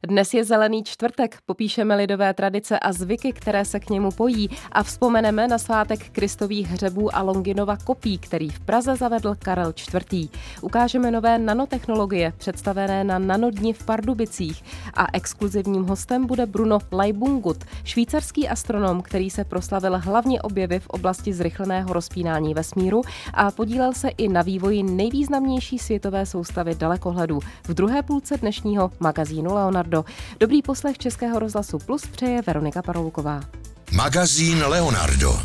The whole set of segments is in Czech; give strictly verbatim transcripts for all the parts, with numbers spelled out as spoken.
Dnes je Zelený čtvrtek, popíšeme lidové tradice a zvyky, které se k němu pojí a vzpomeneme na svátek Kristových hřebů a Longinova kopí, který v Praze zavedl Karel čtvrtý. Ukážeme nové nanotechnologie, představené na Nanodni v Pardubicích a exkluzivním hostem bude Bruno Leibungut, švýcarský astronom, který se proslavil hlavně objevy v oblasti zrychleného rozpínání vesmíru a podílel se i na vývoji nejvýznamnější světové soustavy dalekohledů. V druhé půlce dnešního magazínu Leonardo. Dobrý poslech Českého rozhlasu Plus přeje Veronika Paroulková. Magazín Leonardo.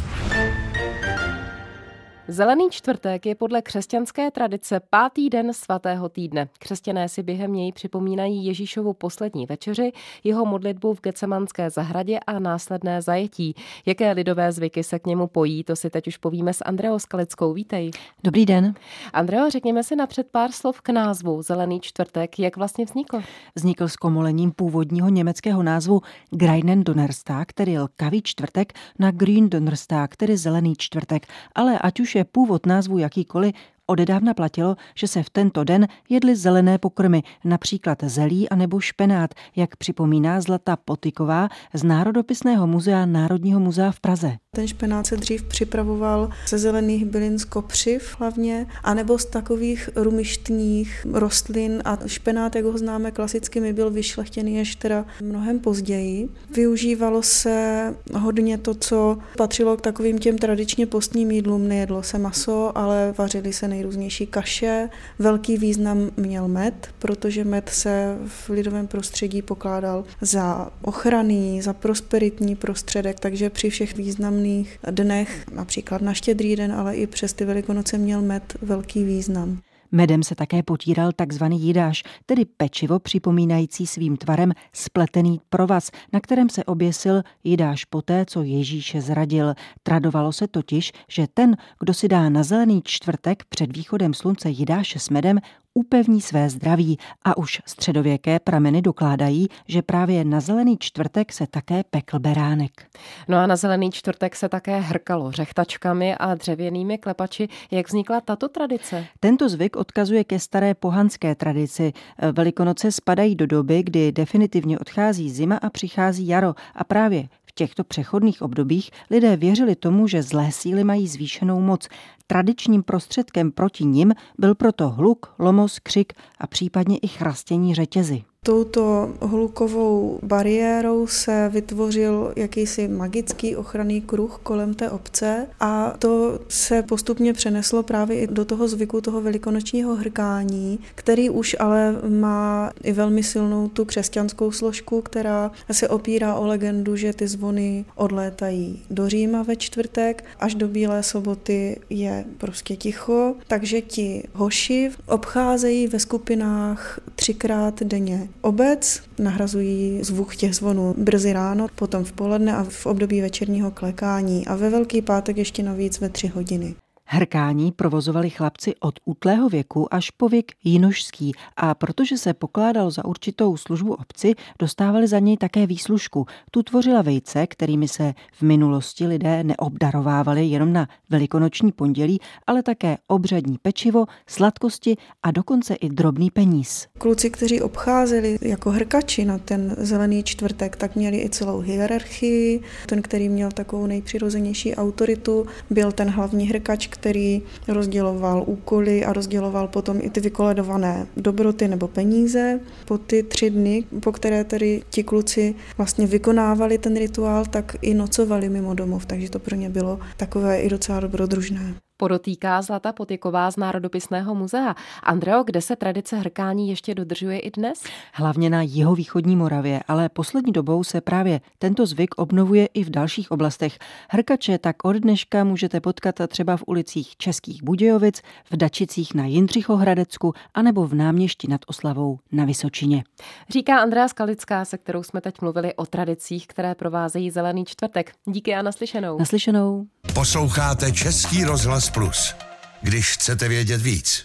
Zelený čtvrtek je podle křesťanské tradice pátý den svatého týdne. Křesťané si během něj připomínají Ježíšovu poslední večeři, jeho modlitbu v Getsemanské zahradě a následné zajetí. Jaké lidové zvyky se k němu pojí, to si teď už povíme s Andreou Skalickou. Vítej. Dobrý den. Andreo, řekněme si napřed pár slov k názvu Zelený čtvrtek. Jak vlastně vznikl? Vznikl s komolením původního německého názvu Grünen Donnerstag, tedy lkavý čtvrtek, na Grün Donnerstag, tedy zelený čtvrtek. Ale ať už je původ názvu jakýkoliv, odedávna platilo, že se v tento den jedly zelené pokrmy, například zelí anebo špenát, jak připomíná Zlata Potyková z Národopisného muzea Národního muzea v Praze. Ten špenát se dřív připravoval ze zelených bylin z kopřiv hlavně, anebo z takových rumištních rostlin a špenát, jak ho známe klasicky, mi byl vyšlechtěný až teda mnohem později. Využívalo se hodně to, co patřilo k takovým těm tradičně postním jídlům. Nejedlo se maso, ale vařily se nejrůznější kaše. Velký význam měl med, protože med se v lidovém prostředí pokládal za ochranný, za prosperitní prostředek, takže při všech významných dnech, například na Štědrý den, ale i přes ty Velikonoce měl med velký význam. Medem se také potíral takzvaný jidáš, tedy pečivo připomínající svým tvarem spletený provaz, na kterém se oběsil jidáš poté, co Ježíše zradil. Tradovalo se totiž, že ten, kdo si dá na zelený čtvrtek před východem slunce jidáše s medem, upevní své zdraví a už středověké prameny dokládají, že právě na zelený čtvrtek se také pekl beránek. No a na zelený čtvrtek se také hrkalo řechtačkami a dřevěnými klepači. Jak vznikla tato tradice? Tento zvyk odkazuje ke staré pohanské tradici. Velikonoce spadají do doby, kdy definitivně odchází zima a přichází jaro a právě v těchto přechodných obdobích lidé věřili tomu, že zlé síly mají zvýšenou moc. Tradičním prostředkem proti nim byl proto hluk, lomos, křik a případně i chrastění řetězy. Touto hlukovou bariérou se vytvořil jakýsi magický ochranný kruh kolem té obce a to se postupně přeneslo právě i do toho zvyku toho velikonočního hrkání, který už ale má i velmi silnou tu křesťanskou složku, která se opírá o legendu, že ty zvony odlétají do Říma ve čtvrtek, až do Bílé soboty je prostě ticho, takže ti hoši obcházejí ve skupinách třikrát denně obec, nahrazují zvuk těch zvonů brzy ráno, potom v poledne a v období večerního klekání a ve Velký pátek ještě navíc ve tři hodiny. Hrkání provozovali chlapci od útlého věku až po věk jinošský a protože se pokládalo za určitou službu obci, dostávali za něj také výslužku. Tu tvořila vejce, kterými se v minulosti lidé neobdarovávali jenom na velikonoční pondělí, ale také obřadní pečivo, sladkosti a dokonce i drobný peníz. Kluci, kteří obcházeli jako hrkači na ten zelený čtvrtek, tak měli i celou hierarchii. Ten, který měl takovou nejpřirozenější autoritu, byl ten hlavní hrkač, který rozděloval úkoly a rozděloval potom i ty vykoledované dobroty nebo peníze. Po ty tři dny, po které tedy ti kluci vlastně vykonávali ten rituál, tak i nocovali mimo domov, takže to pro ně bylo takové i docela dobrodružné. Podotýká Zlata Potyková z Národopisného muzea. Andreo, kde se tradice hrkání ještě dodržuje i dnes? Hlavně na jihovýchodní Moravě, ale poslední dobou se právě tento zvyk obnovuje i v dalších oblastech. Hrkače tak od dneška můžete potkat třeba v ulicích Českých Budějovic, v Dačicích na Jindřichohradecku anebo v Náměšti nad Oslavou na Vysočině. Říká Andrea Skalická, se kterou jsme teď mluvili o tradicích, které provázejí Zelený čtvrtek. Díky a naslyšenou. Naslyšenou. Posloucháte Český rozhlas Plus. Když chcete vědět víc.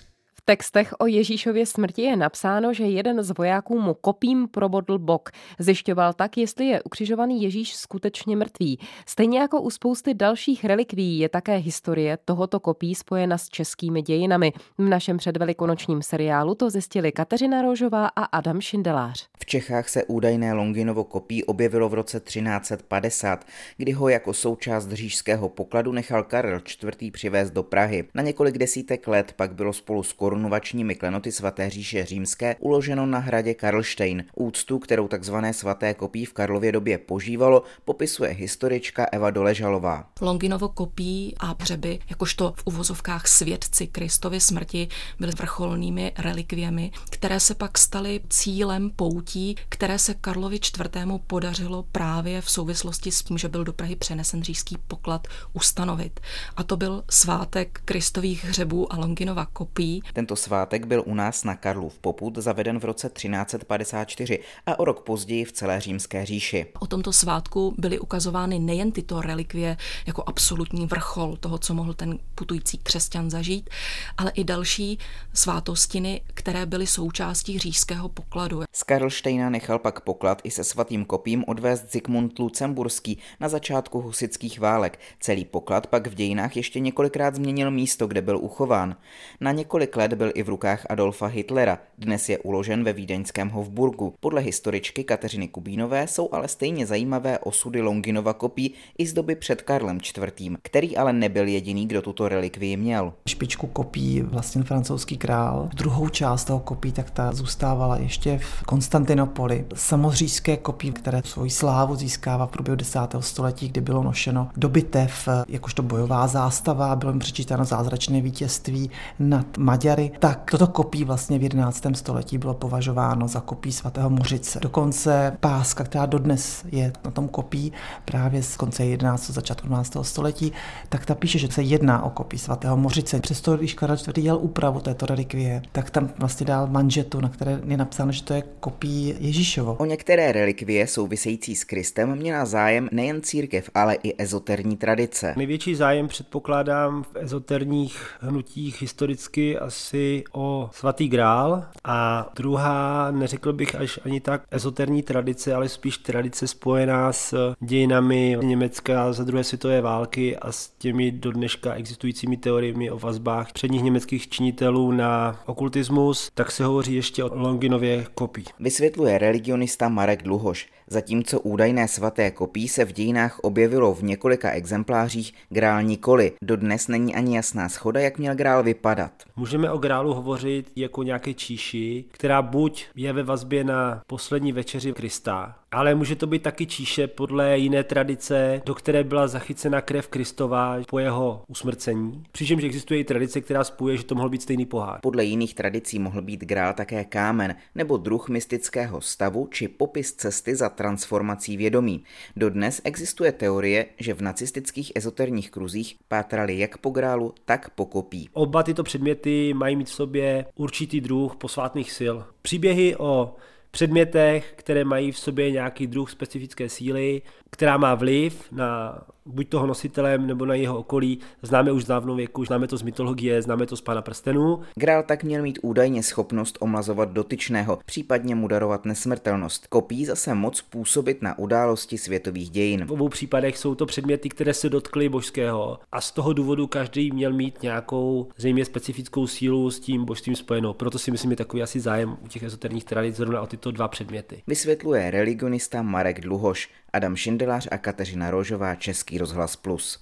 textech o Ježíšově smrti je napsáno, že jeden z vojáků mu kopím probodl bok. Zjišťoval tak, jestli je ukřižovaný Ježíš skutečně mrtvý. Stejně jako u spousty dalších relikvií je také historie tohoto kopí spojena s českými dějinami. V našem předvelikonočním seriálu to zjistili Kateřina Rožová a Adam Šindelář. V Čechách se údajné Longinovo kopí objevilo v roce třináct set padesát, kdy ho jako součást říšského pokladu nechal Karel čtvrtý. Přivést do Prahy. Na několik desítek let pak bylo spolu s korunovačními klenoty svaté říše římské uloženo na hradě Karlštejn. Úctu, kterou takzvané svaté kopí v Karlově době požívalo, popisuje historička Eva Doležalová. Longinovo kopí a hřeby, jakožto v uvozovkách svědci Kristovy smrti, byly vrcholnými relikviemi, které se pak staly cílem poutí, které se Karlovi čtvrtému. podařilo právě v souvislosti s tím, že byl do Prahy přenesen říšský poklad, ustanovit. A to byl svátek Kristových hřebů a Longinova kopí. Tento svátek byl u nás na Karlův popud zaveden v roce třináct set padesát čtyři a o rok později v celé římské říši. O tomto svátku byly ukazovány nejen tyto relikvie jako absolutní vrchol toho, co mohl ten putující křesťan zažít, ale i další svátostiny, které byly součástí říšského pokladu. Z Karlštejna nechal pak poklad i se svatým kopím odvést Zikmund Lucemburský na začátku husitských válek. Celý poklad pak v dějinách ještě několikrát změnil místo, kde byl uchován. Na několik let byl i v rukách Adolfa Hitlera, dnes je uložen ve vídeňském Hofburgu. Podle historičky Kateřiny Kubínové jsou ale stejně zajímavé osudy Longinova kopí i z doby před Karlem čtvrtým., který ale nebyl jediný, kdo tuto relikvii měl. Špičku kopí vlastně francouzský král. Druhou část toho kopí tak ta zůstávala ještě v Konstantinopoli. Samoříšské kopí, které svoji slávu získává v průběhu desátého století, kdy bylo nošeno do bitev jakožto bojová zástava, bylo jim přičítáno zázračné vítězství nad Maďary, tak toto kopí vlastně v jedenáctém století bylo považováno za kopí svatého Mořice. Dokonce páska, která dodnes je na tom kopí právě z konce jedenáctého začátku dvanáctého století, tak ta píše, že se jedná o kopí svatého Mořice. Přesto, když Karel čtvrtý. dělal úpravu této relikvie, tak tam vlastně dal manžetu, na které je napsáno, že to je kopí Ježíšovo. O některé relikvie související s Kristem měla zájem nejen církev, ale i ezoterní tradice. Největší zájem předpokládám v ezoterních hnutích historicky asi o svatý grál a druhá, neřekl bych až ani tak ezoterní tradice, ale spíš tradice spojená s dějinami Německa za druhé světové války a s těmi do dneška existujícími teoriemi o vazbách předních německých činitelů na okultismus, tak se hovoří ještě o Longinově kopí. Vysvětluje religionista Marek Dluhoš. Zatímco údajné svaté kopí se v dějinách objevilo v několika exemplářích, grál nikoli. Dodnes není ani jasná shoda, jak měl grál vypadat. Můžeme o grálu hovořit jako nějaké číši, která buď je ve vazbě na poslední večeři Krista, ale může to být taky číše podle jiné tradice, do které byla zachycena krev Kristova po jeho usmrcení. Přičemž existuje i tradice, která spojuje, že to mohl být stejný pohár. Podle jiných tradicí mohl být grál také kámen nebo druh mystického stavu či popis cesty za transformací vědomí. Dodnes existuje teorie, že v nacistických ezoterních kruzích pátrali jak po grálu, tak po kopí. Oba tyto předměty mají mít v sobě určitý druh posvátných sil. Příběhy o předmětech, které mají v sobě nějaký druh specifické síly, která má vliv na buď toho nositelem nebo na jeho okolí, známe už z dávnou věku, známe to z mytologie, známe to z Pána prstenů. Grál tak měl mít údajně schopnost omlazovat dotyčného, případně mu darovat nesmrtelnost. Kopí zase moc působit na události světových dějin. V obou případech jsou to předměty, které se dotkly božského a z toho důvodu každý měl mít nějakou zřejmě specifickou sílu s tím božstvím spojenou. Proto si myslím, je takový asi zájem u těch ezoterních tradic zrovna o tyto dva předměty. Vysvětluje religionista Marek Dluhoš. Adam Šindelář a Kateřina Rožová, Český rozhlas Plus.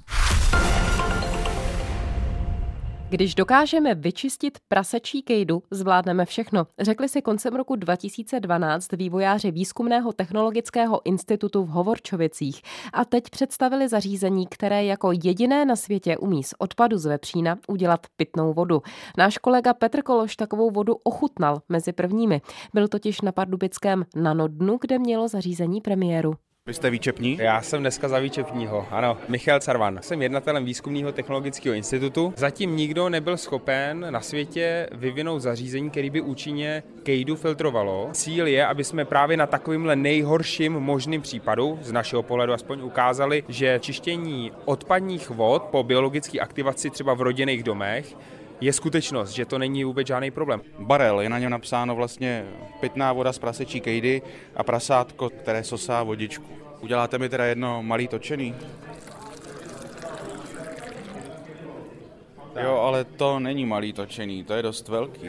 Když dokážeme vyčistit prasečí kejdu, zvládneme všechno, řekli si koncem roku dva tisíce dvanáct vývojáři Výzkumného technologického institutu v Hovorčovicích a teď představili zařízení, které jako jediné na světě umí z odpadu z vepřína udělat pitnou vodu. Náš kolega Petr Kološ takovou vodu ochutnal mezi prvními. Byl totiž na pardubickém Nanodnu, kde mělo zařízení premiéru. Vy jste výčepní? Já jsem dneska za výčepního, ano, Michal Carvan. Jsem jednatelem Výzkumného technologického institutu. Zatím nikdo nebyl schopen na světě vyvinout zařízení, který by účinně kejdu filtrovalo. Cíl je, aby jsme právě na takovýmhle nejhorším možným případu, z našeho pohledu aspoň, ukázali, že čištění odpadních vod po biologické aktivaci třeba v rodinných domech je skutečnost, že to není vůbec žádný problém. Barel, je na něm napsáno vlastně pitná voda z prasečí kejdy a prasátko, které sosá vodičku. Uděláte mi teda jedno malý točený? Jo, ale to není malý točený, to je dost velký.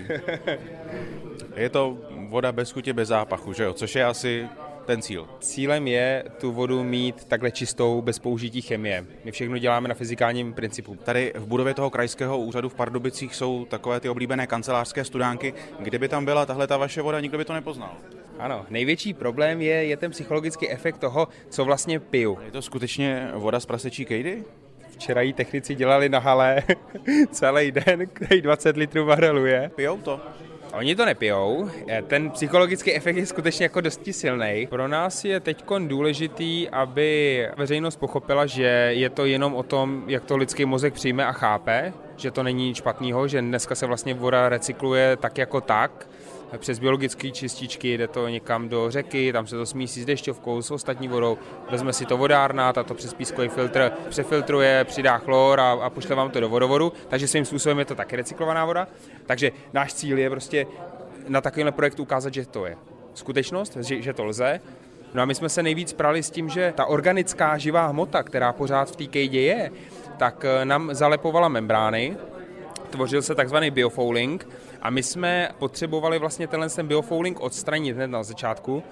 Je to voda bez chutě, bez zápachu, že jo? Což je asi ten cíl. Cílem je tu vodu mít takhle čistou, bez použití chemie. My všechno děláme na fyzikálním principu. Tady v budově toho krajského úřadu v Pardubicích jsou takové ty oblíbené kancelářské studánky. Kdyby tam byla tahle ta vaše voda, nikdo by to nepoznal. Ano, největší problém je, je ten psychologický efekt toho, co vlastně piju. Je to skutečně voda z prasečí kejdy? Včera jí technici dělali na hale celý den, který dvacet litrů bareluje. Pijou to? Oni to nepijou, ten psychologický efekt je skutečně jako dosti silný. Pro nás je teďkon důležitý, aby veřejnost pochopila, že je to jenom o tom, jak to lidský mozek přijme a chápe, že to není nic špatného, že dneska se vlastně voda recykluje tak jako tak, přes biologické čističky, jde to někam do řeky, tam se to smísí s dešťovkou, s ostatní vodou, vezme si to vodárna, ta to přes pískový filtr přefiltruje, přidá chlor a, a pošle vám to do vodovodu, takže svým způsobem je to taky recyklovaná voda. Takže náš cíl je prostě na takovýmhle projektu ukázat, že to je skutečnost, že, že to lze. No a my jsme se nejvíc prali s tím, že ta organická živá hmota, která pořád v té kejdě je, tak nám zalepovala membrány, tvořil se takzvaný biofouling a my jsme potřebovali vlastně tenhle ten biofouling odstranit hned na začátku,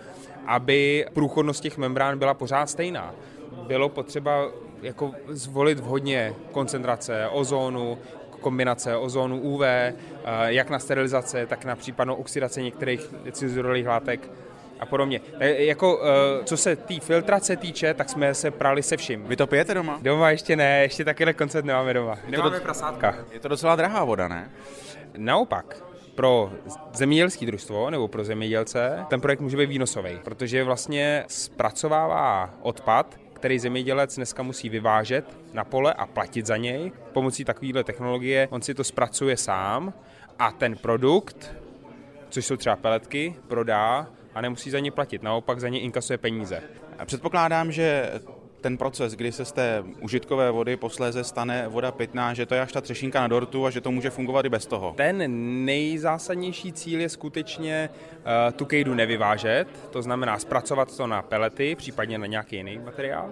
aby průchodnost těch membrán byla pořád stejná. Bylo potřeba jako zvolit vhodně koncentrace ozónu, kombinace ozónu U V, jak na sterilizace, tak na případnou oxidaci některých cizurových látek a podobně. Jako, co se té filtrace týče, tak jsme se prali se vším. Vy to pijete doma? Doma ještě ne, ještě takovýhle koncept nemáme doma. Nemáme do... prasátka. Je to docela drahá voda, ne? Naopak, pro zemědělské družstvo nebo pro zemědělce ten projekt může být výnosový, protože vlastně zpracovává odpad, který zemědělec dneska musí vyvážet na pole a platit za něj. Pomocí takovéhle technologie on si to zpracuje sám a ten produkt, což jsou třeba peletky, prodá a nemusí za ně platit, naopak za ně inkasuje peníze. A předpokládám, že ten proces, kdy se z té užitkové vody posléze stane voda pitná, že to je až ta třešinka na dortu a že to může fungovat i bez toho. Ten nejzásadnější cíl je skutečně uh, tu kejdu nevyvážet, to znamená zpracovat to na pelety, případně na nějaký jiný materiál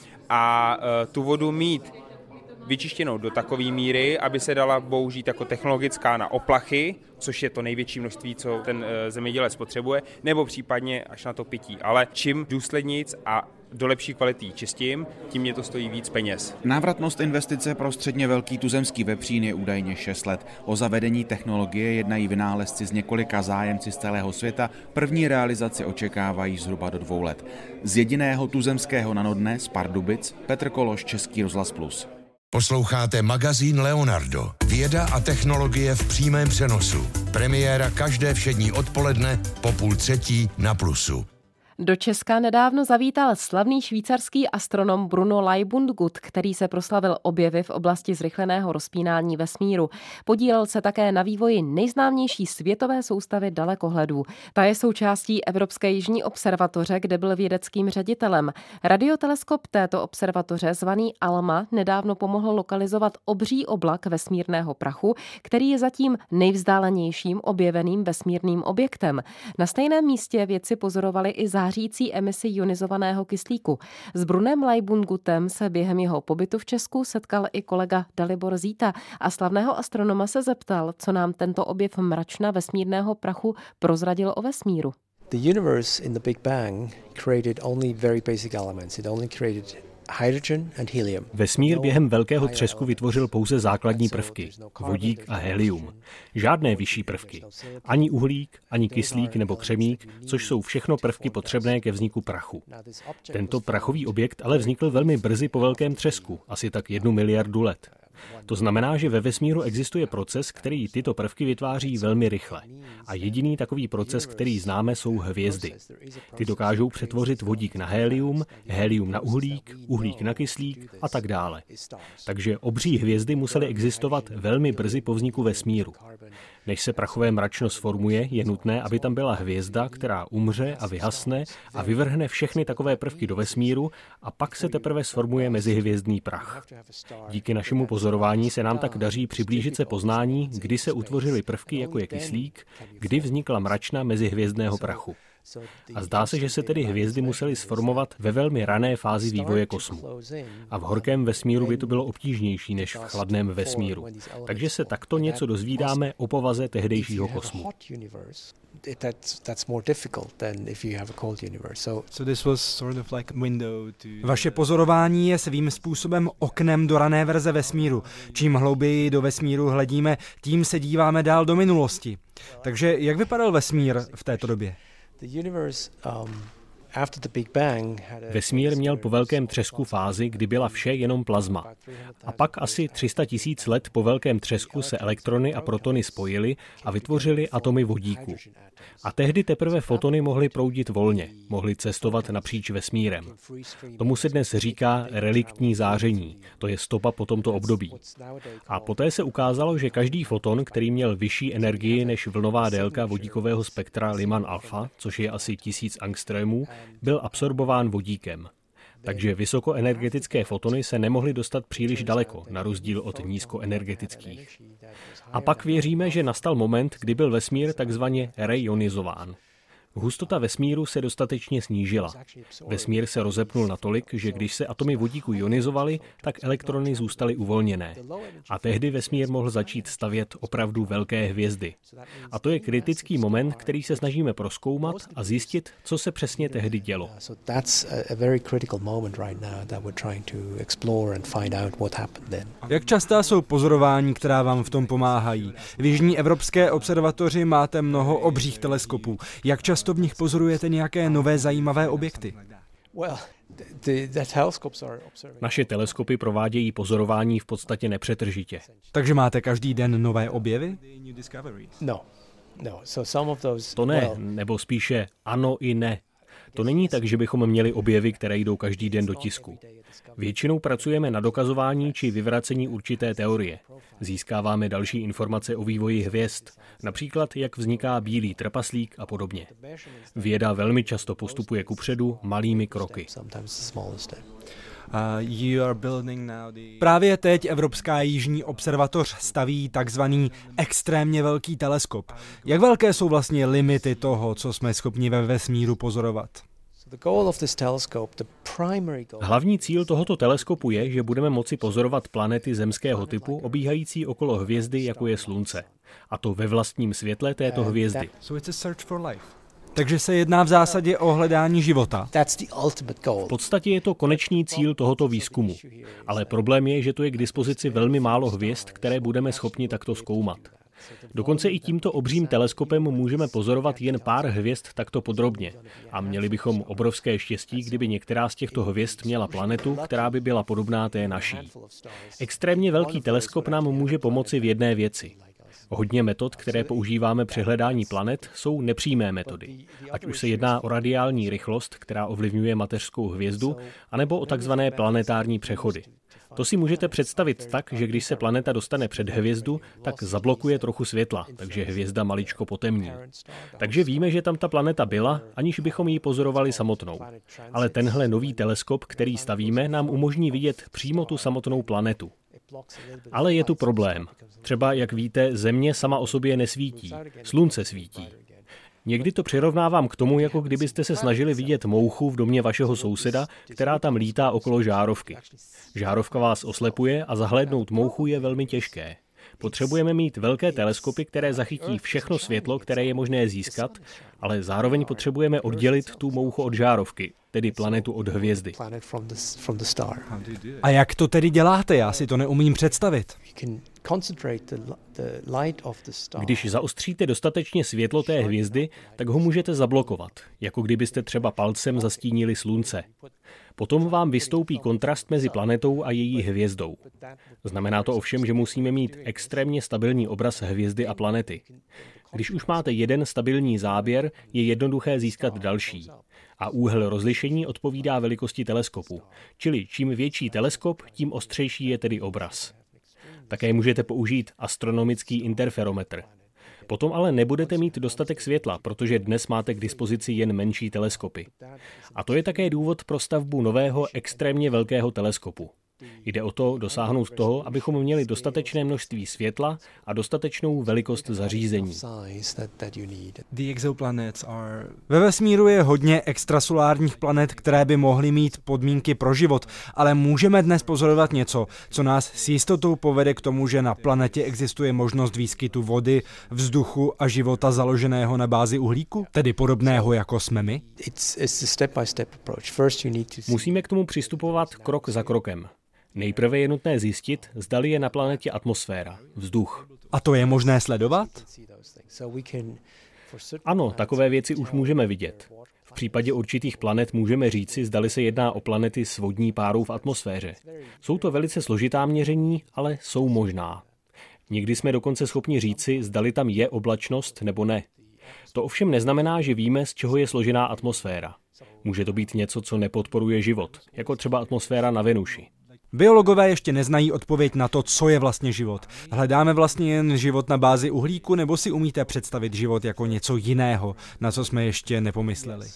a uh, tu vodu mít vyčištěnou do takové míry, aby se dala použít jako technologická na oplachy, což je to největší množství, co ten zemědělec potřebuje, nebo případně až na to pití. Ale čím důslednějc a do lepší kvality čistím, tím mě to stojí víc peněz. Návratnost investice pro středně velký tuzemský vepřín je údajně šest let. O zavedení technologie jednají vynálezci z několika zájemci z celého světa. První realizaci očekávají zhruba do dvou let. Z jediného tuzemského nanodne z Pardubic Petr Kološ, Český rozhlas Plus. Posloucháte magazín Leonardo. Věda a technologie v přímém přenosu. Premiéra každé všední odpoledne po půl třetí na Plusu. Do Česka nedávno zavítal slavný švýcarský astronom Bruno Leibundgut, který se proslavil objevy v oblasti zrychleného rozpínání vesmíru. Podílel se také na vývoji nejznámější světové soustavy dalekohledů. Ta je součástí Evropské jižní observatoře, kde byl vědeckým ředitelem. Radioteleskop této observatoře, zvaný ALMA, nedávno pomohl lokalizovat obří oblak vesmírného prachu, který je zatím nejvzdálenějším objeveným vesmírným objektem. Na stejném místě vědci pozorovali i zářící emisi ionizovaného kyslíku. S Brunem Leibundgutem se během jeho pobytu v Česku setkal i kolega Dalibor Zíta a slavného astronoma se zeptal, co nám tento objev mračna vesmírného prachu prozradil o vesmíru. The universe in the Big Bang created only very basic elements. It only created hydrogen and helium. Vesmír během velkého třesku vytvořil pouze základní prvky, vodík a helium. Žádné vyšší prvky. Ani uhlík, ani kyslík nebo křemík, což jsou všechno prvky potřebné ke vzniku prachu. Tento prachový objekt ale vznikl velmi brzy po velkém třesku, asi tak jednu miliardu let. To znamená, že ve vesmíru existuje proces, který tyto prvky vytváří velmi rychle. A jediný takový proces, který známe, jsou hvězdy. Ty dokážou přetvořit vodík na helium, helium na uhlík, uhlík na kyslík a tak dále. Takže obří hvězdy musely existovat velmi brzy po vzniku vesmíru. Než se prachové mračno sformuje, je nutné, aby tam byla hvězda, která umře a vyhasne a vyvrhne všechny takové prvky do vesmíru a pak se teprve sformuje mezihvězdný prach. Díky našemu pozorování se nám tak daří přiblížit se poznání, kdy se utvořily prvky, jako je kyslík, kdy vznikla mračna mezihvězdného prachu. A zdá se, že se tedy hvězdy musely sformovat ve velmi rané fázi vývoje kosmu. A v horkém vesmíru by to bylo obtížnější než v chladném vesmíru. Takže se takto něco dozvídáme o povaze tehdejšího kosmu. Vaše pozorování je svým způsobem oknem do rané verze vesmíru. Čím hlouběji do vesmíru hledíme, tím se díváme dál do minulosti. Takže jak vypadal vesmír v této době? Vesmír měl po velkém třesku fázi, kdy byla vše jenom plazma. A pak asi tři sta tisíc let po velkém třesku se elektrony a protony spojily a vytvořily atomy vodíku. A tehdy teprve fotony mohly proudit volně, mohly cestovat napříč vesmírem. Tomu se dnes říká reliktní záření, to je stopa po tomto období. A poté se ukázalo, že každý foton, který měl vyšší energii než vlnová délka vodíkového spektra Lyman alfa, což je asi tisíc angstrémů, byl absorbován vodíkem. Takže vysokoenergetické fotony se nemohly dostat příliš daleko, na rozdíl od nízkoenergetických. A pak věříme, že nastal moment, kdy byl vesmír takzvaně reionizován. Hustota vesmíru se dostatečně snížila. Vesmír se rozepnul natolik, že když se atomy vodíku ionizovaly, tak elektrony zůstaly uvolněné. A tehdy vesmír mohl začít stavět opravdu velké hvězdy. A to je kritický moment, který se snažíme prozkoumat a zjistit, co se přesně tehdy dělo. Jak častá jsou pozorování, která vám v tom pomáhají? V Jižní evropské observatoři máte mnoho obřích teleskopů. Jak často v nich pozorujete nějaké nové zajímavé objekty? Naše teleskopy provádějí pozorování v podstatě nepřetržitě. Takže máte každý den nové objevy? To ne, nebo spíše ano i ne. To není tak, že bychom měli objevy, které jdou každý den do tisku. Většinou pracujeme na dokazování či vyvracení určité teorie. Získáváme další informace o vývoji hvězd, například jak vzniká bílý trpaslík a podobně. Věda velmi často postupuje kupředu malými kroky. Právě teď Evropská jižní observatoř staví takzvaný extrémně velký teleskop. Jak velké jsou vlastně limity toho, co jsme schopni ve vesmíru pozorovat? Hlavní cíl tohoto teleskopu je, že budeme moci pozorovat planety zemského typu obíhající okolo hvězdy, jako je Slunce. A to ve vlastním světle této hvězdy. Takže se jedná v zásadě o hledání života. V podstatě je to konečný cíl tohoto výzkumu. Ale problém je, že to je k dispozici velmi málo hvězd, které budeme schopni takto zkoumat. Dokonce i tímto obřím teleskopem můžeme pozorovat jen pár hvězd takto podrobně. A měli bychom obrovské štěstí, kdyby některá z těchto hvězd měla planetu, která by byla podobná té naší. Extrémně velký teleskop nám může pomoci v jedné věci. Hodně metod, které používáme při hledání planet, jsou nepřímé metody. Ať už se jedná o radiální rychlost, která ovlivňuje mateřskou hvězdu, anebo o takzvané planetární přechody. To si můžete představit tak, že když se planeta dostane před hvězdu, tak zablokuje trochu světla, takže hvězda maličko potemní. Takže víme, že tam ta planeta byla, aniž bychom ji pozorovali samotnou. Ale tenhle nový teleskop, který stavíme, nám umožní vidět přímo tu samotnou planetu. Ale je tu problém. Třeba, jak víte, Země sama o sobě nesvítí. Slunce svítí. Někdy to přirovnávám k tomu, jako kdybyste se snažili vidět mouchu v domě vašeho souseda, která tam lítá okolo žárovky. Žárovka vás oslepuje a zahlédnout mouchu je velmi těžké. Potřebujeme mít velké teleskopy, které zachytí všechno světlo, které je možné získat, ale zároveň potřebujeme oddělit tu mouchu od žárovky, tedy planetu od hvězdy. A jak to tedy děláte? Já si to neumím představit. Když zaostříte dostatečně světlo té hvězdy, tak ho můžete zablokovat, jako kdybyste třeba palcem zastínili Slunce. Potom vám vystoupí kontrast mezi planetou a její hvězdou. Znamená to ovšem, že musíme mít extrémně stabilní obraz hvězdy a planety. Když už máte jeden stabilní záběr, je jednoduché získat další. A úhel rozlišení odpovídá velikosti teleskopu. Čili čím větší teleskop, tím ostřejší je tedy obraz. Také můžete použít astronomický interferometr. Potom ale nebudete mít dostatek světla, protože dnes máte k dispozici jen menší teleskopy. A to je také důvod pro stavbu nového extrémně velkého teleskopu. Jde o to dosáhnout toho, abychom měli dostatečné množství světla a dostatečnou velikost zařízení. Ve vesmíru je hodně extrasolárních planet, které by mohly mít podmínky pro život, ale můžeme dnes pozorovat něco, co nás s jistotou povede k tomu, že na planetě existuje možnost výskytu vody, vzduchu a života založeného na bázi uhlíku, tedy podobného jako jsme my? Musíme k tomu přistupovat krok za krokem. Nejprve je nutné zjistit, zdali je na planetě atmosféra, vzduch. A to je možné sledovat? Ano, takové věci už můžeme vidět. V případě určitých planet můžeme říci, zdali se jedná o planety s vodní párou v atmosféře. Jsou to velice složitá měření, ale jsou možná. Někdy jsme dokonce schopni říci, zdali tam je oblačnost nebo ne. To ovšem neznamená, že víme, z čeho je složená atmosféra. Může to být něco, co nepodporuje život, jako třeba atmosféra na Venuši. Biologové ještě neznají odpověď na to, co je vlastně život. Hledáme vlastně jen život na bázi uhlíku, nebo si umíte představit život jako něco jiného, na co jsme ještě nepomysleli?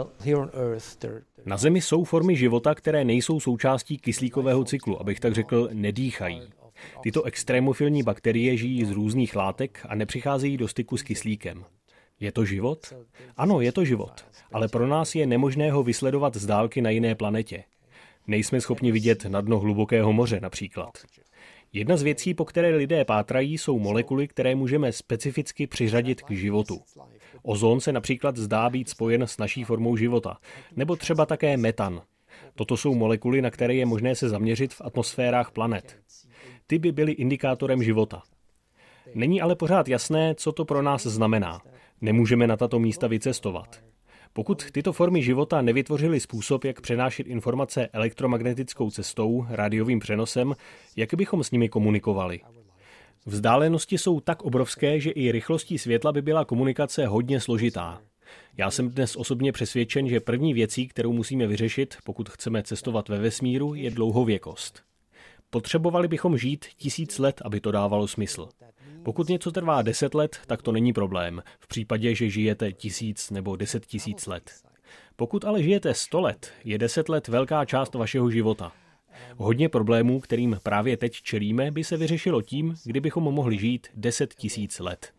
Na Zemi jsou formy života, které nejsou součástí kyslíkového cyklu, abych tak řekl, nedýchají. Tyto extrémofilní bakterie žijí z různých látek a nepřicházejí do styku s kyslíkem. Je to život? Ano, je to život, ale pro nás je nemožné ho vysledovat z dálky na jiné planetě. Nejsme schopni vidět na dno hlubokého moře například. Jedna z věcí, po které lidé pátrají, jsou molekuly, které můžeme specificky přiřadit k životu. Ozon se například zdá být spojen s naší formou života, nebo třeba také metan. Toto jsou molekuly, na které je možné se zaměřit v atmosférách planet. Ty by byly indikátorem života. Není ale pořád jasné, co to pro nás znamená. Nemůžeme na tato místa vycestovat. Pokud tyto formy života nevytvořily způsob, jak přenášet informace elektromagnetickou cestou, rádiovým přenosem, jak bychom s nimi komunikovali? Vzdálenosti jsou tak obrovské, že i rychlostí světla by byla komunikace hodně složitá. Já jsem dnes osobně přesvědčen, že první věcí, kterou musíme vyřešit, pokud chceme cestovat ve vesmíru, je dlouhověkost. Potřebovali bychom žít tisíc let, aby to dávalo smysl. Pokud něco trvá deset let, tak to není problém, v případě, že žijete tisíc nebo deset tisíc let. Pokud ale žijete sto let, je deset let velká část vašeho života. Hodně problémů, kterým právě teď čelíme, by se vyřešilo tím, kdybychom mohli žít deset tisíc let.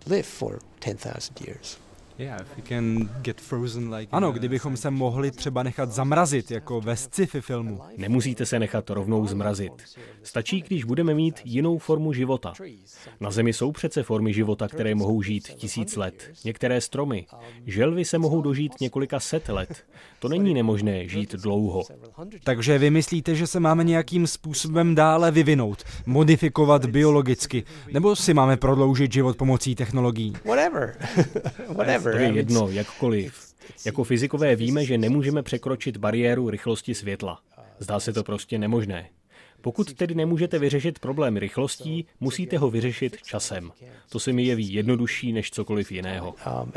Ano, kdybychom se mohli třeba nechat zamrazit, jako ve sci-fi filmu. Nemusíte se nechat rovnou zmrazit. Stačí, když budeme mít jinou formu života. Na Zemi jsou přece formy života, které mohou žít tisíc let. Některé stromy. Želvy se mohou dožít několika set let. To není nemožné žít dlouho. Takže vy myslíte, že se máme nějakým způsobem dále vyvinout, modifikovat biologicky, nebo si máme prodloužit život pomocí technologií? To je jedno, jakkoliv. Jako fyzikové víme, že nemůžeme překročit bariéru rychlosti světla. Zdá se to prostě nemožné. Pokud tedy nemůžete vyřešit problém rychlostí, musíte ho vyřešit časem. To se mi jeví jednodušší než cokoliv jiného.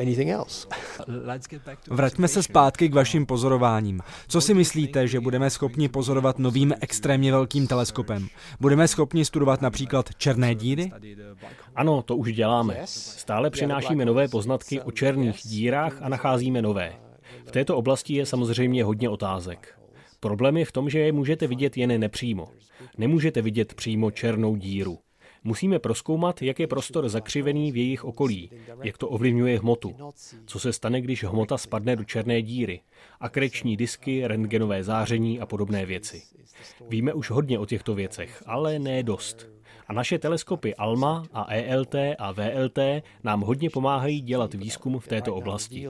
Vraťme se zpátky k vašim pozorováním. Co si myslíte, že budeme schopni pozorovat novým extrémně velkým teleskopem? Budeme schopni studovat například černé díry? Ano, to už děláme. Stále přinášíme nové poznatky o černých dírách a nacházíme nové. V této oblasti je samozřejmě hodně otázek. Problém je v tom, že je můžete vidět jen nepřímo. Nemůžete vidět přímo černou díru. Musíme prozkoumat, jak je prostor zakřivený v jejich okolí, jak to ovlivňuje hmotu, co se stane, když hmota spadne do černé díry, akreční disky, rentgenové záření a podobné věci. Víme už hodně o těchto věcech, ale ne dost. A naše teleskopy ALMA a E L T a V L T nám hodně pomáhají dělat výzkum v této oblasti.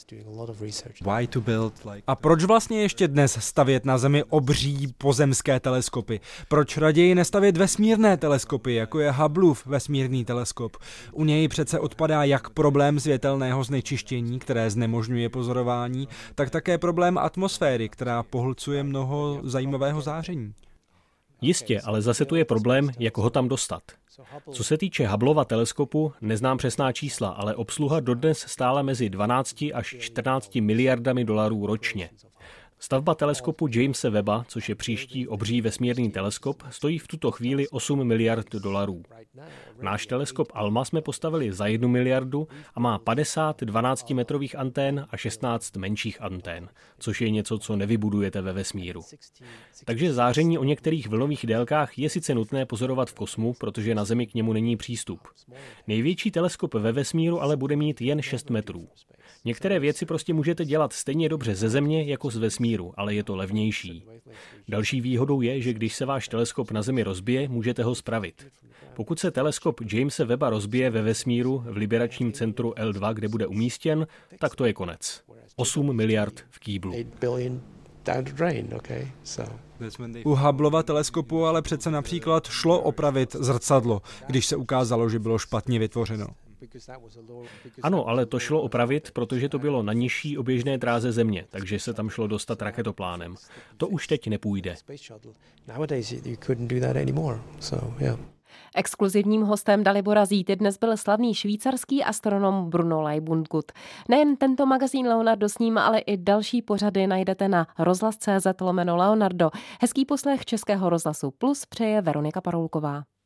A proč vlastně ještě dnes stavět na Zemi obří pozemské teleskopy? Proč raději nestavět vesmírné teleskopy, jako je Hubbleův vesmírný teleskop? U něj přece odpadá jak problém světelného znečištění, které znemožňuje pozorování, tak také problém atmosféry, která pohlcuje mnoho zajímavého záření. Jistě, ale zase tu je problém, jak ho tam dostat. Co se týče Hubbleova teleskopu, neznám přesná čísla, ale obsluha dodnes stála mezi dvanácti až čtrnácti miliardami dolarů ročně. Stavba teleskopu Jamese Webba, což je příští obří vesmírný teleskop, stojí v tuto chvíli osm miliard dolarů. Náš teleskop ALMA jsme postavili za jednu miliardu a má padesát dvanáctimetrových antén a šestnáct menších antén, což je něco, co nevybudujete ve vesmíru. Takže záření o některých vlnových délkách je sice nutné pozorovat v kosmu, protože na Zemi k němu není přístup. Největší teleskop ve vesmíru ale bude mít jen šest metrů. Některé věci prostě můžete dělat stejně dobře ze Země jako z vesmíru, ale je to levnější. Další výhodou je, že když se váš teleskop na Zemi rozbije, můžete ho spravit. Pokud se teleskop Jamese Webba rozbije ve vesmíru v liberačním centru L dva, kde bude umístěn, tak to je konec. osm miliard v kýblu. U Hubbleova teleskopu ale přece například šlo opravit zrcadlo, když se ukázalo, že bylo špatně vytvořeno. Ano, ale to šlo opravit, protože to bylo na nižší oběžné dráze Země, takže se tam šlo dostat raketoplánem. To už teď nepůjde. Exkluzivním hostem Dalibora Zíty dnes byl slavný švýcarský astronom Bruno Leibundgut. Nejen tento magazín Leonardo s ním, ale i další pořady najdete na rozhlas tečka cé zet lomeno Leonardo. Hezký poslech Českého rozhlasu Plus přeje Veronika Paroulková.